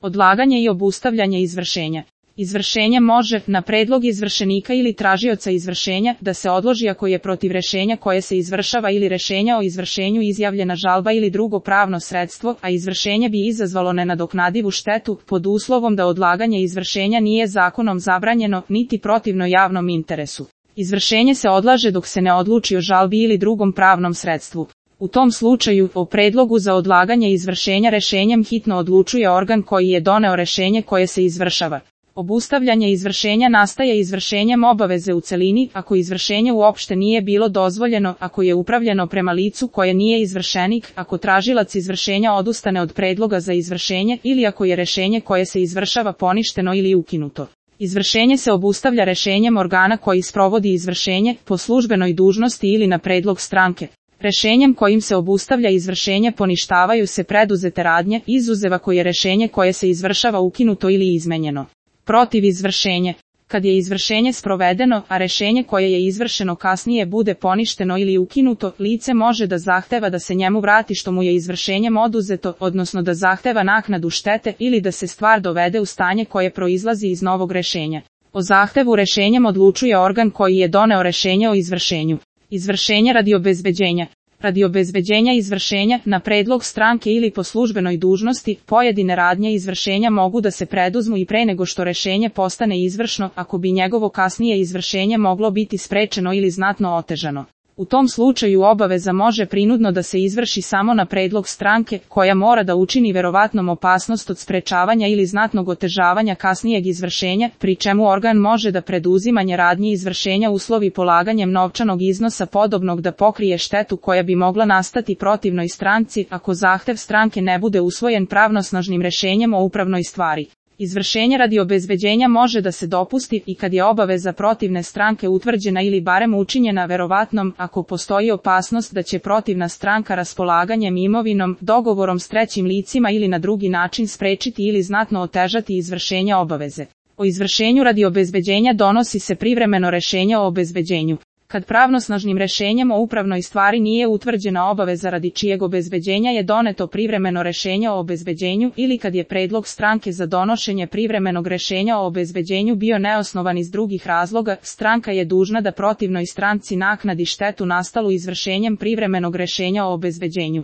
Odlaganje i obustavljanje izvršenja. Izvršenje može, na predlog izvršenika ili tražioca izvršenja, da se odloži ako je protiv rešenja koje se izvršava ili rešenja o izvršenju izjavljena žalba ili drugo pravno sredstvo, a izvršenje bi izazvalo nenadoknadivu štetu, pod uslovom da odlaganje izvršenja nije zakonom zabranjeno, niti protivno javnom interesu. Izvršenje se odlaže dok se ne odluči o žalbi ili drugom pravnom sredstvu. U tom slučaju, o predlogu za odlaganje izvršenja rešenjem hitno odlučuje organ koji je doneo rešenje koje se izvršava. Obustavljanje izvršenja nastaje izvršenjem obaveze u celini, ako izvršenje uopšte nije bilo dozvoljeno, ako je upravljeno prema licu koje nije izvršenik, ako tražilac izvršenja odustane od predloga za izvršenje ili ako je rešenje koje se izvršava poništeno ili ukinuto. Izvršenje se obustavlja rešenjem organa koji sprovodi izvršenje, po službenoj dužnosti ili na predlog stranke. Rešenjem kojim se obustavlja izvršenje poništavaju se preduzete radnje, izuzev ako je rešenje koje se izvršava ukinuto ili izmenjeno. Protiv izvršenje. Kad je izvršenje sprovedeno, a rešenje koje je izvršeno kasnije bude poništeno ili ukinuto, lice može da zahteva da se njemu vrati što mu je izvršenjem oduzeto, odnosno da zahteva naknadu štete ili da se stvar dovede u stanje koje proizlazi iz novog rešenja. O zahtevu rešenjem odlučuje organ koji je doneo rešenje o izvršenju. Izvršenje radi obezbeđenja. Radi obezbeđenja izvršenja, na predlog stranke ili po službenoj dužnosti, pojedine radnje izvršenja mogu da se preduzmu i pre nego što rešenje postane izvršno, ako bi njegovo kasnije izvršenje moglo biti sprečeno ili znatno otežano. U tom slučaju obaveza može prinudno da se izvrši samo na predlog stranke, koja mora da učini verovatnom opasnost od sprečavanja ili znatnog otežavanja kasnijeg izvršenja, pri čemu organ može da preduzimanje radnji izvršenja uslovi polaganjem novčanog iznosa podobnog da pokrije štetu koja bi mogla nastati protivnoj stranci, ako zahtev stranke ne bude usvojen pravnosnažnim rešenjem o upravnoj stvari. Izvršenje radi obezbeđenja može da se dopusti i kad je obaveza protivne stranke utvrđena ili barem učinjena verovatnom, ako postoji opasnost da će protivna stranka raspolaganjem imovinom, dogovorom s trećim licima ili na drugi način sprečiti ili znatno otežati izvršenje obaveze. O izvršenju radi obezbeđenja donosi se privremeno rešenje o obezbeđenju. Kad pravnosnažnim rešenjem o upravnoj stvari nije utvrđena obaveza radi čijeg obezbeđenja je doneto privremeno rešenje o obezbeđenju ili kad je predlog stranke za donošenje privremenog rešenja o obezbeđenju bio neosnovan iz drugih razloga, stranka je dužna da protivnoj stranci naknadi štetu nastalu izvršenjem privremenog rešenja o obezbeđenju.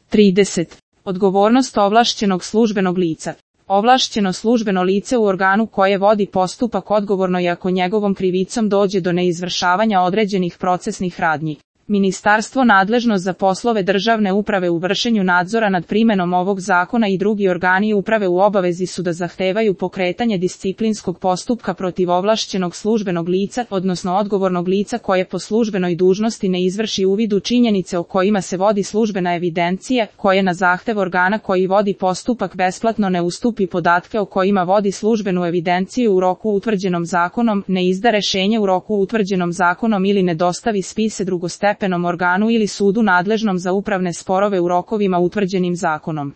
30. Odgovornost ovlašćenog službenog lica. Ovlašćeno službeno lice u organu koje vodi postupak odgovorno je ako njegovom krivicom dođe do neizvršavanja određenih procesnih radnji. Ministarstvo nadležno za poslove državne uprave u vršenju nadzora nad primenom ovog zakona i drugi organi uprave u obavezi su da zahtevaju pokretanje disciplinskog postupka protiv ovlašćenog službenog lica, odnosno odgovornog lica koje po službenoj dužnosti ne izvrši uvid u činjenice o kojima se vodi službena evidencija, koje na zahtev organa koji vodi postupak besplatno ne ustupi podatke o kojima vodi službenu evidenciju u roku utvrđenom zakonom, ne izda rešenje u roku utvrđenom zakonom ili ne dostavi spise drugostepenom organu ili sudu nadležnom za upravne sporove u rokovima utvrđenim zakonom.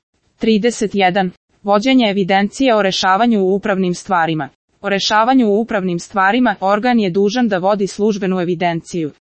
31. Vođenje evidencije o rešavanju u upravnim stvarima. O rešavanju u upravnim stvarima organ je dužan da vodi službenu evidenciju.